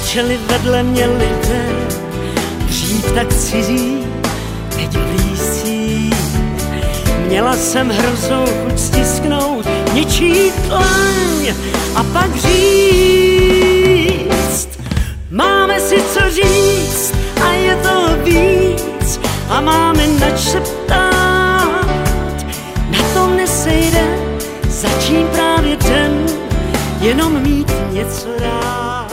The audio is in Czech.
Mlčeli vedle mě lidé, dřív tak cizí, teď blízcí. Měla jsem hroznou chuť stisknout něčí tlaň a pak říct, máme si co říct a je toho víc a máme nač se ptát. Na tom nesejde, začím právě den, jenom mít něco rád.